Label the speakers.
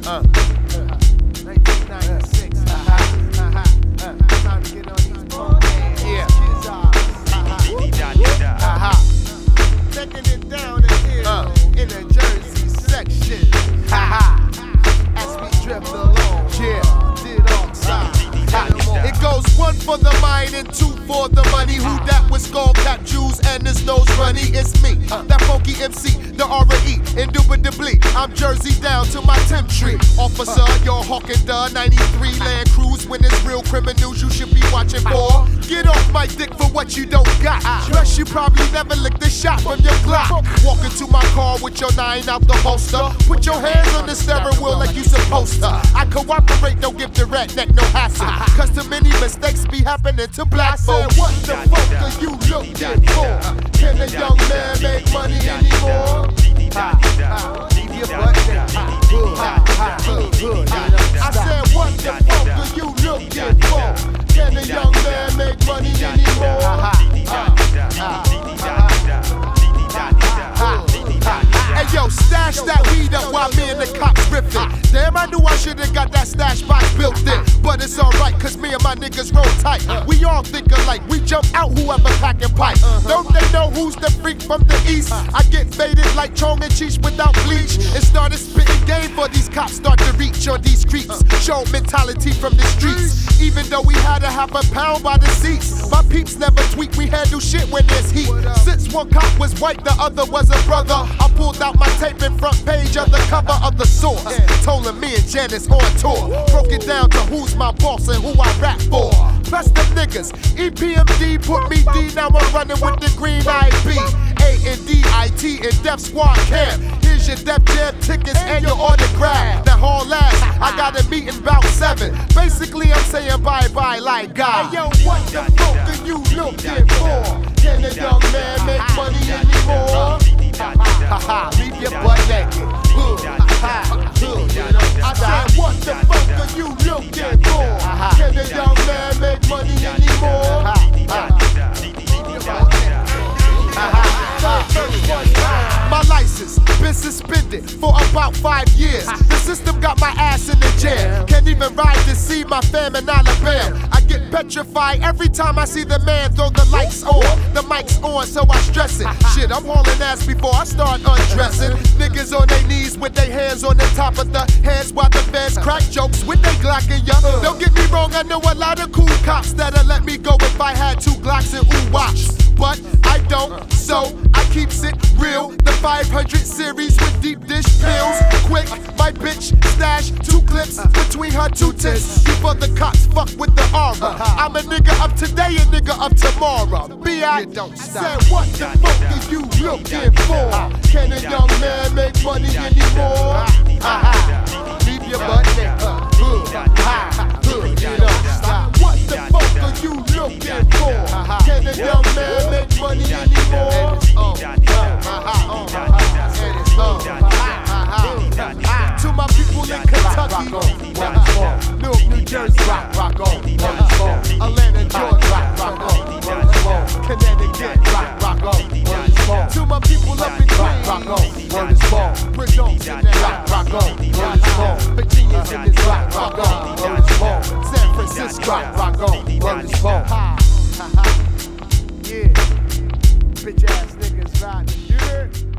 Speaker 1: 1996. Time to get on these punk ass. Yeah. Taking it down the hill in the Jersey section. As we drift along. Yeah. Did all sides. It goes one for the mind and two for the money. Who that with skull cap Jews and his nose runny? It's me, that funky MC, the R.E. Indubitably, I'm Jersey down to my temp tree. Officer, you're hawking the 93 Land Cruise. When it's real criminals you should be watching for. Get off my dick for what you don't got. Plus you probably never licked a shot from your Glock. Walk into my car with your 9 out the holster. Put your hands on the steering wheel like you supposed to. I cooperate, don't give the rat neck no hassle. Cause too many mistakes be happening to black folks. What the fuck are you looking for? Can a young man make money anymore? Leave your butt there. I said, what the fuck are you looking for? Can a young man make money anymore? Hey yo, stash that weed up while me and the cops riffing. Damn, I knew I should've got that stash box built in. But it's alright, cause me and my niggas roll tight. We all think alike, we jump out whoever packing pipe. Don't they know who's the freak from the east? I get faded like Chong and Cheech without bleach. And started spitting game for these cops start to reach on these creeps. Show mentality from the streets. Even though we had a £5 by the seats. My peeps never tweak, we handle shit when there's heat. Since one cop was white, the other was a brother. I pulled out my tape in front page of the cover of the Source. Told him me and Janice on tour. Broke it down to who's my boss and who I rap for. Plus the niggas, EPMD put me D, now I'm running with the green IB. ANDIT in Def Squad camp. Here's your Def Jam tickets and your autograph. That whole last, I got a meeting about 7. Basically I'm saying bye-bye like God. Hey yo, what the fuck are you looking for? Can a young man make money anymore? Leave your butt naked. I said, what the fuck are you looking for? Can a young man make money anymore? My license been suspended for about 5 years. The system got my ass in the jail. Can't even ride to see my fam in Alabama. I get petrified every time I see the man throw the lights on. The mic's on, so I stress it. Shit, I'm hauling ass before I start undressing. Niggas on their knees with their hands on the top of the heads while the fans crack jokes with they Glockin' ya. Don't get me wrong, I know a lot of cool cops that'll let me go if I had 2 Glocks and ooh-wops. But I don't, so I keeps it real. The 500 series with deep dish pills. Quick, my bitch stash 2 clips between her 2 tits. Before the cops fuck with the aura. I'm a nigga of today, a nigga of tomorrow. B.I. said, what the fuck are you looking for? Can a young man make money anymore? Leave your butt naked. What the fuck are you looking for? Can a young man make money anymore? To my people in Kentucky, Newark, New Jersey, rock on, Atlanta, Georgia, rock on, Connecticut, rock on. To my people up in Queens, rock on, word is ball. Bridge on, rock on, word is ball. Virginia's in this rock on, word is ball. San Francisco, rock on, word is ball. Yeah, bitch ass niggas riding. You heard?